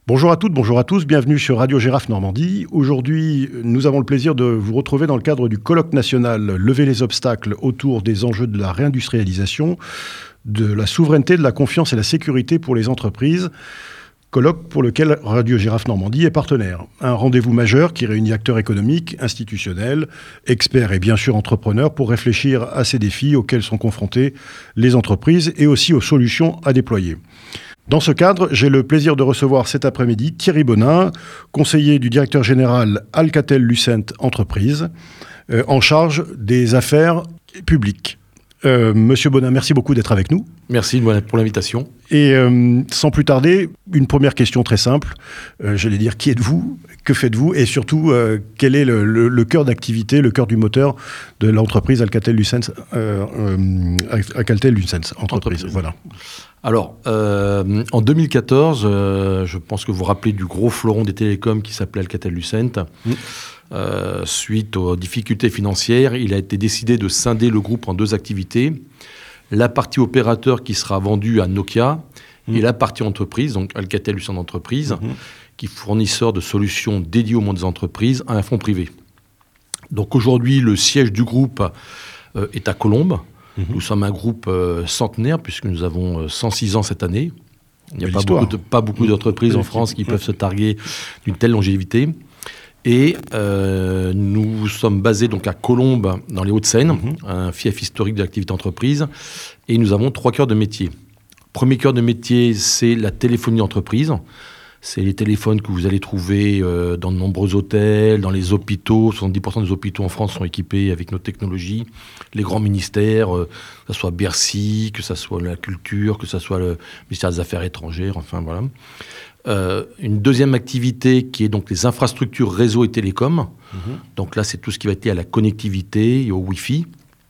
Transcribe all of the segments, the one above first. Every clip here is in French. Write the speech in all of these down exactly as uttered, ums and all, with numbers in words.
Bonjour à toutes, bonjour à tous, bienvenue sur Radio Girafe Normandie. Aujourd'hui, nous avons le plaisir de vous retrouver dans le cadre du colloque national « Lever les obstacles autour des enjeux de la réindustrialisation, de la souveraineté, de la confiance et la sécurité pour les entreprises ». Colloque pour lequel Radio Girafe Normandie est partenaire. Un rendez-vous majeur qui réunit acteurs économiques, institutionnels, experts et bien sûr entrepreneurs pour réfléchir à ces défis auxquels sont confrontées les entreprises et aussi aux solutions à déployer. Dans ce cadre, j'ai le plaisir de recevoir cet après-midi Thierry Bonin, conseiller du directeur général Alcatel-Lucent Entreprises, euh, en charge des affaires publiques. Euh, Monsieur Bonin, merci beaucoup d'être avec nous. Merci pour l'invitation. Et euh, sans plus tarder, une première question très simple. Euh, j'allais dire, qui êtes-vous ? Que faites-vous ? Et surtout, euh, quel est le, le, le cœur d'activité, le cœur du moteur de l'entreprise Alcatel-Lucent euh, euh, Alcatel-Lucent Entreprises. Voilà. Alors, euh, en deux mille quatorze, euh, je pense que vous vous rappelez du gros fleuron des télécoms qui s'appelait Alcatel-Lucent. Mmh. Euh, suite aux difficultés financières, il a été décidé de scinder le groupe en deux activités. La partie opérateur qui sera vendue à Nokia mmh. et la partie entreprise, donc Alcatel-Lucent Entreprises, mmh. qui est fournisseur de solutions dédiées au monde des entreprises à un fonds privé. Donc aujourd'hui, le siège du groupe euh, est à Colombes. Mmh. Nous sommes un groupe euh, centenaire puisque nous avons euh, cent six ans cette année. Il n'y a pas beaucoup, de, pas beaucoup d'entreprises mmh. en France qui mmh. peuvent se targuer d'une telle longévité. Et euh, nous sommes basés donc à Colombes, dans les Hauts-de-Seine, mmh. un fief historique de l'activité entreprise. Et nous avons trois cœurs de métier. Premier cœur de métier, c'est la téléphonie d'entreprise. C'est les téléphones que vous allez trouver euh, dans de nombreux hôtels, dans les hôpitaux. soixante-dix pour cent des hôpitaux en France sont équipés avec nos technologies. Les grands ministères, euh, que ce soit Bercy, que ce soit la culture, que ce soit le ministère des Affaires étrangères, enfin voilà. Euh, une deuxième activité qui est donc les infrastructures réseau et télécom. Mmh. Donc là, c'est tout ce qui va être lié à la connectivité et au Wi-Fi.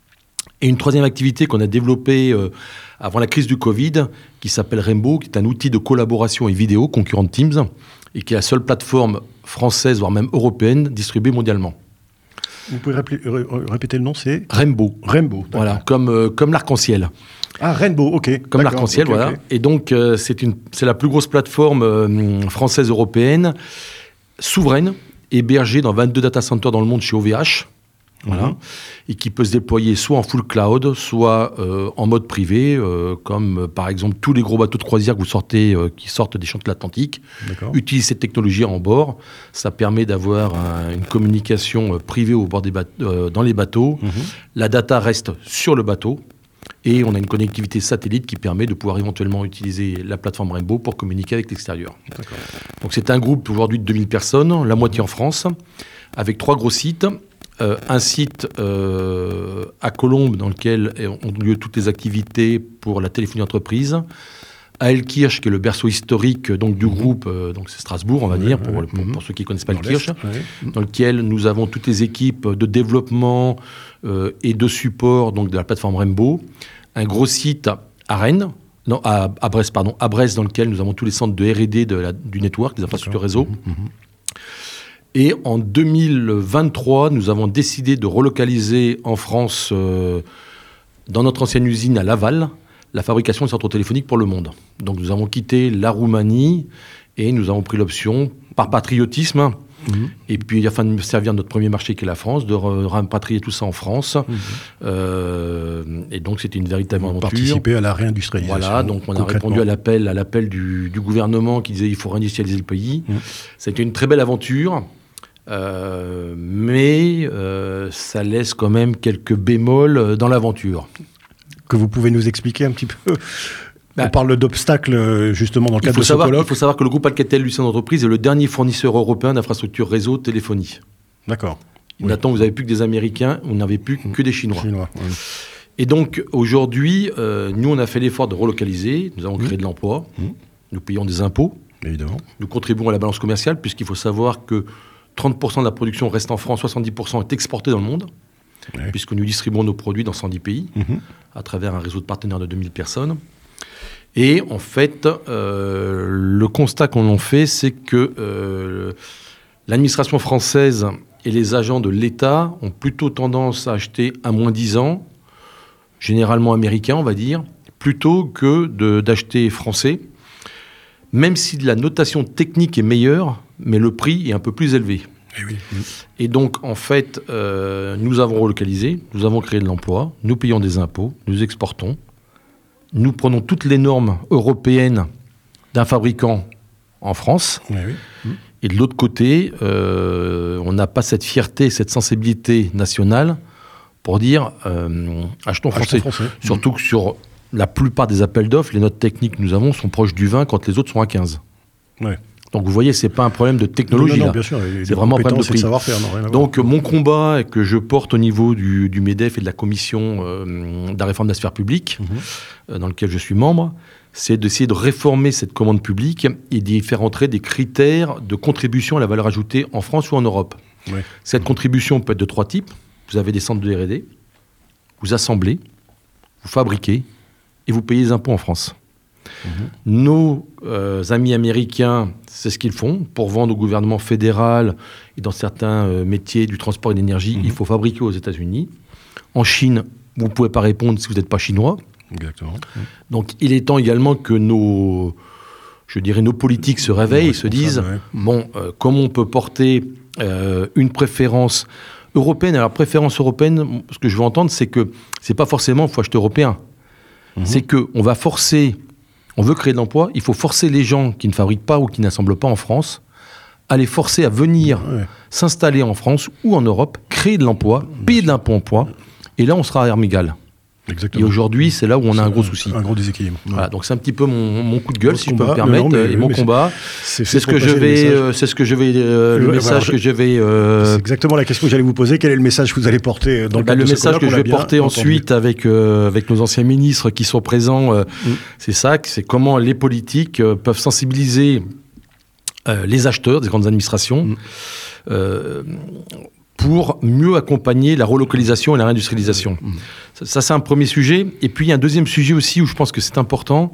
Et une troisième activité qu'on a développée euh, avant la crise du Covid, qui s'appelle Rainbow, qui est un outil de collaboration et vidéo concurrent de Teams, et qui est la seule plateforme française, voire même européenne, distribuée mondialement. Vous pouvez rappeler, répéter le nom, c'est Rainbow. Rainbow, voilà, comme, euh, comme l'arc-en-ciel. Ah, Rainbow, ok. Comme l'arc-en-ciel, okay, voilà. Okay. Et donc, euh, c'est, une, c'est la plus grosse plateforme euh, française européenne, souveraine, hébergée dans vingt-deux data centers dans le monde chez O V H. Voilà, mmh. et qui peut se déployer soit en full cloud, soit euh, en mode privé, euh, comme euh, par exemple tous les gros bateaux de croisière que vous sortez, euh, qui sortent des champs de l'Atlantique, utilisent cette technologie en bord. Ça permet d'avoir un, une communication euh, privée au bord des bateaux, euh, dans les bateaux. Mmh. La data reste sur le bateau. Et on a une connectivité satellite qui permet de pouvoir éventuellement utiliser la plateforme Rainbow pour communiquer avec l'extérieur. D'accord. Donc c'est un groupe aujourd'hui de deux mille personnes, la moitié en France, avec trois gros sites. Euh, un site euh, à Colombes dans lequel ont lieu toutes les activités pour la téléphonie d'entreprise. À Elkirch, qui est le berceau historique donc, du mmh. groupe, euh, donc c'est Strasbourg, on va ouais, dire, pour, ouais, pour, mmh. pour ceux qui ne connaissent pas Elkirch, ouais. dans lequel nous avons toutes les équipes de développement euh, et de support donc, de la plateforme Rainbow. Un gros site à Rennes, non, à, à Brest, pardon, à Brest, dans lequel nous avons tous les centres de R et D de la, du network, des infrastructures réseau. Mmh. Et en deux mille vingt-trois, nous avons décidé de relocaliser en France, euh, dans notre ancienne usine à Laval, la fabrication des centraux téléphoniques pour le monde. Donc nous avons quitté la Roumanie et nous avons pris l'option, par patriotisme, mmh. et puis afin de servir notre premier marché qui est la France, de rapatrier tout ça en France. Mmh. Euh, et donc c'était une véritable Vous aventure. Participer à la réindustrialisation. Voilà, donc on a répondu à l'appel, à l'appel du, du gouvernement qui disait qu'il faut réindustrialiser le pays. Mmh. C'était une très belle aventure. Euh, mais euh, ça laisse quand même quelques bémols dans l'aventure. Que vous pouvez nous expliquer un petit peu ? bah, On parle d'obstacles justement dans le cadre de ce savoir, colloque. Il faut savoir que le groupe Alcatel-Lucent Entreprises est le dernier fournisseur européen d'infrastructures réseau téléphonie. D'accord. Maintenant, oui. vous n'avez plus que des Américains, vous n'avez plus que des Chinois. Chinois oui. Et donc aujourd'hui, euh, nous on a fait l'effort de relocaliser, nous avons créé mmh. de l'emploi, mmh. nous payons des impôts, évidemment. Nous contribuons à la balance commerciale puisqu'il faut savoir que trente pour cent de la production reste en France, soixante-dix pour cent est exportée dans le monde, oui. puisque nous distribuons nos produits dans cent dix pays, mmh. à travers un réseau de partenaires de deux mille personnes. Et en fait, euh, le constat qu'on en fait, c'est que euh, l'administration française et les agents de l'État ont plutôt tendance à acheter à moins dix ans, généralement américains, on va dire, plutôt que de, d'acheter français. même si la notation technique est meilleure, mais le prix est un peu plus élevé. Et, oui. Et donc, en fait, euh, nous avons relocalisé, nous avons créé de l'emploi, nous payons des impôts, nous exportons, nous prenons toutes les normes européennes d'un fabricant en France. Oui, oui. Mmh. Et de l'autre côté, euh, on n'a pas cette fierté, cette sensibilité nationale pour dire euh, achetons français. Achetons français. Surtout mmh. que sur la plupart des appels d'offres, les notes techniques que nous avons sont proches du vingt quand les autres sont à quinze. Ouais. Donc vous voyez, ce n'est pas un problème de technologie. Non, non, là. bien sûr. C'est vraiment un problème de prix. Savoir-faire, non, rien à voir. Donc mon combat que je porte au niveau du, du MEDEF et de la commission euh, de la réforme de la sphère publique, mmh. euh, dans lequel je suis membre, c'est d'essayer de réformer cette commande publique et d'y faire entrer des critères de contribution à la valeur ajoutée en France ou en Europe. Oui. Cette contribution peut être de trois types. Vous avez des centres de R et D, vous assemblez, vous fabriquez et vous payez les impôts en France. Mmh. Nos euh, amis américains, c'est ce qu'ils font. Pour vendre au gouvernement fédéral et dans certains euh, métiers du transport et de l'énergie, mmh. il faut fabriquer aux États-Unis. En Chine, vous ne pouvez pas répondre si vous n'êtes pas chinois. Exactement. Donc il est temps également que nos, je dirais, nos politiques se réveillent et se disent ouais. bon, euh, comment on peut porter euh, une préférence européenne. Alors préférence européenne, ce que je veux entendre, c'est que c'est pas forcément il faut acheter européen. Mmh. C'est qu'on va forcer, on veut créer de l'emploi, il faut forcer les gens qui ne fabriquent pas ou qui n'assemblent pas en France à les forcer à venir ouais. s'installer en France ou en Europe, créer de l'emploi, payer de l'impôt emploi, et là on sera à armes égales. Exactement. Et aujourd'hui, c'est là où on a un gros souci. Un gros déséquilibre. Voilà, donc c'est un petit peu mon, mon coup de gueule, Votre si combat, je peux me permettre, non, mais, et mon combat. C'est, c'est, ce que je vais, euh, c'est ce que je vais, euh, le, le message voilà, que je vais. Euh, c'est exactement la question que j'allais vous poser. Quel est le message que vous allez porter dans le bah, cadre le de ce message que je vais porter entendu. ensuite avec euh, avec nos anciens ministres qui sont présents, euh, mm. c'est ça, c'est comment les politiques euh, peuvent sensibiliser euh, les acheteurs des grandes administrations. Mm. Euh, pour mieux accompagner la relocalisation et la réindustrialisation. Mmh. Ça, ça, c'est un premier sujet. Et puis, il y a un deuxième sujet aussi où je pense que c'est important,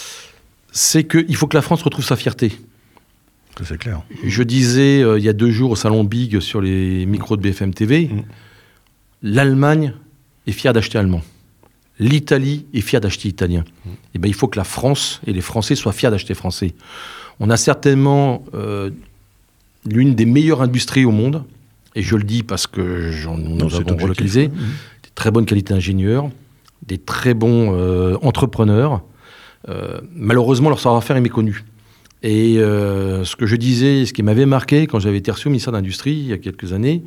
c'est qu'il faut que la France retrouve sa fierté. Ça, c'est clair. Je disais, euh, il y a deux jours, au Salon Big, sur les micros de B F M T V, mmh. l'Allemagne est fière d'acheter allemand. L'Italie est fière d'acheter italien. Mmh. Et ben, il faut que la France et les Français soient fiers d'acheter français. On a certainement euh, l'une des meilleures industries au monde. Et je le dis parce que j'en, nous non, avons relocalisé, mmh. des très bonnes qualités d'ingénieurs, des très bons euh, entrepreneurs. Euh, malheureusement, leur savoir-faire est méconnu. Et euh, ce que je disais, ce qui m'avait marqué quand j'avais été reçu au ministère de l'Industrie il y a quelques années,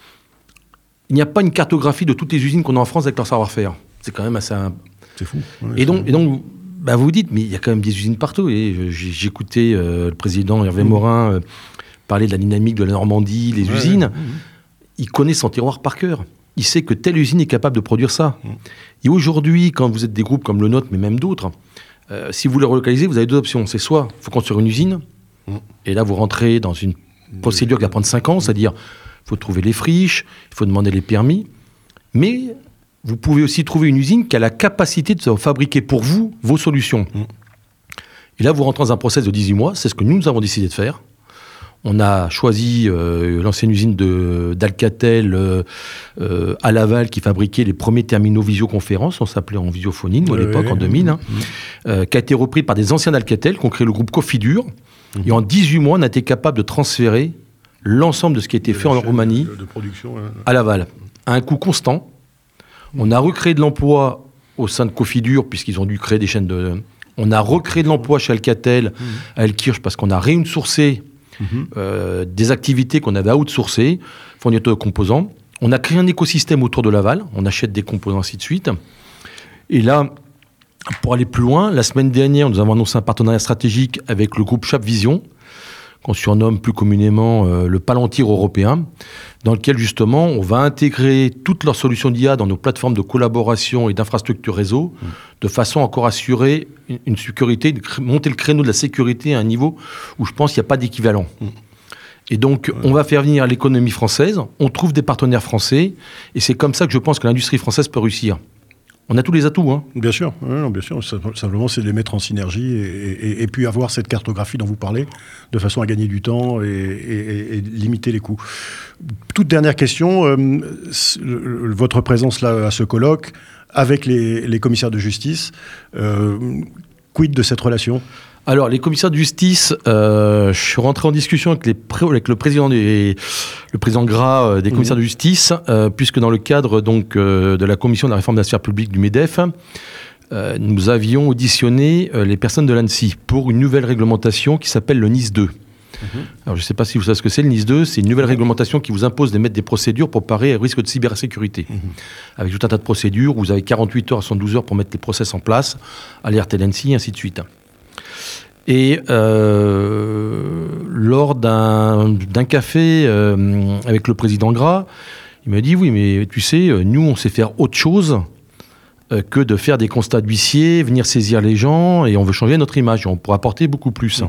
il n'y a pas une cartographie de toutes les usines qu'on a en France avec leur savoir-faire. C'est quand même assez... Un... C'est fou. Ouais, et, donc, et donc, bah, vous vous dites, mais il y a quand même des usines partout. Et j'écoutais euh, le président Hervé mmh. Morin... Euh, parler de la dynamique de la Normandie, les ouais, usines, ouais. il connaît son terroir par cœur. Il sait que telle usine est capable de produire ça. Mmh. Et aujourd'hui, quand vous êtes des groupes comme le nôtre, mais même d'autres, euh, si vous les relocalisez, vous avez deux options. C'est soit il faut construire une usine, mmh. et là vous rentrez dans une procédure qui va prendre cinq ans, c'est-à-dire il faut trouver les friches, il faut demander les permis, mais vous pouvez aussi trouver une usine qui a la capacité de fabriquer pour vous vos solutions. Mmh. Et là vous rentrez dans un process de dix-huit mois, c'est ce que nous, nous avons décidé de faire. On a choisi euh, l'ancienne usine de, d'Alcatel euh, euh, à Laval qui fabriquait les premiers terminaux visioconférence, on s'appelait en visiophonie, nous, à l'époque, oui, en deux mille, hein, oui. euh, qui a été repris par des anciens d'Alcatel, qui ont créé le groupe Cofidur. Mmh. Et en dix-huit mois, on a été capable de transférer l'ensemble de ce qui a été de fait en Roumanie de, de production, hein. à Laval, à un coût constant. Mmh. On a recréé de l'emploi au sein de Cofidur, puisqu'ils ont dû créer des chaînes de... On a recréé de l'emploi chez Alcatel, mmh. à Elkirch, parce qu'on a réinsourcé Mmh. Euh, des activités qu'on avait outsourcées, fournisseurs de composants. On a créé un écosystème autour de Laval, on achète des composants, ainsi de suite. Et là, pour aller plus loin, la semaine dernière, nous avons annoncé un partenariat stratégique avec le groupe Chapvision, qu'on surnomme plus communément euh, le Palantir européen, dans lequel justement on va intégrer toutes leurs solutions d'I A dans nos plateformes de collaboration et d'infrastructures réseau, mmh. de façon à encore assurer une, une sécurité, de cr- monter le créneau de la sécurité à un niveau où je pense qu'il n'y a pas d'équivalent. Mmh. Et donc ouais. on va faire venir l'économie française, on trouve des partenaires français, et c'est comme ça que je pense que l'industrie française peut réussir. On a tous les atouts. Hein. Bien sûr, ouais, bien sûr. Simplement, c'est de les mettre en synergie et, et, et puis avoir cette cartographie dont vous parlez, de façon à gagner du temps et, et, et limiter les coûts. Toute dernière question, euh, le, votre présence là à ce colloque, avec les, les commissaires de justice, euh, quid de cette relation ? Alors, les commissaires de justice, euh, je suis rentré en discussion avec, les pré- avec le président des, le président Gras euh, des commissaires mmh. de justice, euh, puisque dans le cadre donc euh, de la commission de la réforme de la sphère publique du MEDEF, euh, nous avions auditionné euh, les personnes de l'A N S I pour une nouvelle réglementation qui s'appelle le N I S deux. Mmh. Alors, je ne sais pas si vous savez ce que c'est, le N I S deux, c'est une nouvelle réglementation qui vous impose d'émettre des procédures pour parer au risque de cybersécurité. Mmh. Avec tout un tas de procédures, vous avez quarante-huit heures à soixante-douze heures pour mettre les process en place, alerter l'A N S I, et ainsi de suite. Et euh, lors d'un, d'un café euh, avec le président Gras, il m'a dit, oui, mais tu sais, nous, on sait faire autre chose euh, que de faire des constats d'huissier, venir saisir les gens, et on veut changer notre image, on pourrait apporter beaucoup plus. Mmh.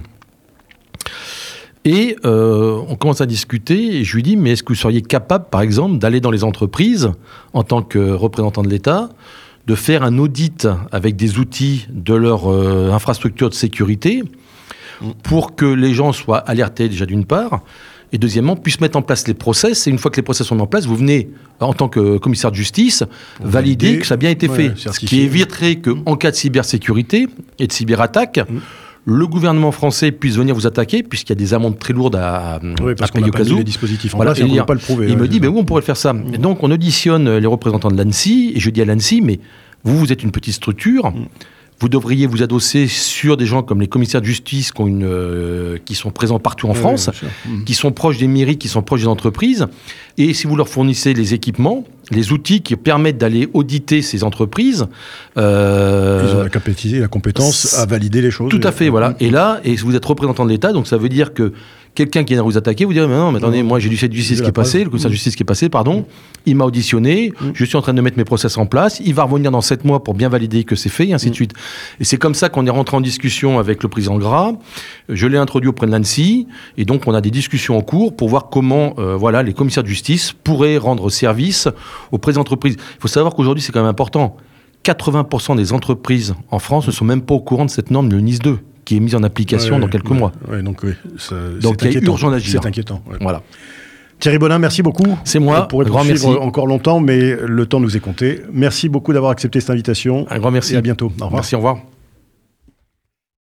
Et euh, on commence à discuter, et je lui dis, mais est-ce que vous seriez capable, par exemple, d'aller dans les entreprises, en tant que représentant de l'État, de faire un audit avec des outils de leur euh, infrastructure de sécurité pour que les gens soient alertés déjà d'une part, et deuxièmement, puissent mettre en place les process. Et une fois que les process sont mis en place, vous venez, en tant que commissaire de justice, pour valider, valider que ça a bien été ouais, fait. Ce qui éviterait qu'en cas de cybersécurité et de cyberattaque, mmh. le gouvernement français puisse venir vous attaquer, puisqu'il y a des amendes très lourdes à, oui, parce à payer au cas où. Les dispositifs en voilà, place, et on ne peut pas le prouver. Il ouais, me dit, ben oui, on pourrait faire ça. Mmh. Et donc, on auditionne les représentants de l'A N S I, et je dis à l'A N S I, mais vous, vous êtes une petite structure, mmh. vous devriez vous adosser sur des gens comme les commissaires de justice qui, ont une, euh, qui sont présents partout en oui, France, mmh. qui sont proches des mairies, qui sont proches des entreprises, et si vous leur fournissez les équipements, les outils qui permettent d'aller auditer ces entreprises... Euh, Ils ont la capacité, la compétence à valider les choses. Tout à fait, voilà. Mmh. Et là, et vous êtes représentant de l'État, donc ça veut dire que quelqu'un qui vient vous attaquer, vous direz, mais non, mais attendez, moi j'ai du de justice qui est passé, le commissaire de justice qui est passé, pardon, mmh. il m'a auditionné, mmh. je suis en train de mettre mes process en place, il va revenir dans sept mois pour bien valider que c'est fait, et ainsi mmh. de suite. Et c'est comme ça qu'on est rentré en discussion avec le président Gras, je l'ai introduit auprès de l'A N S I, et donc on a des discussions en cours pour voir comment euh, voilà, les commissaires de justice pourraient rendre service auprès des entreprises. Il faut savoir qu'aujourd'hui, c'est quand même important, quatre-vingts pour cent des entreprises en France ne sont même pas au courant de cette norme, le N I S deux, qui est mise en application ouais, dans quelques ouais, mois. Ouais, donc oui, ça, donc il y a urgence d'agir. C'est inquiétant. Ouais. Voilà. Thierry Bonin, merci beaucoup. C'est moi. On pourrait un grand merci. Encore longtemps, mais le temps nous est compté. Merci beaucoup d'avoir accepté cette invitation. Un grand merci. Et à bientôt. Au revoir. Merci, au revoir.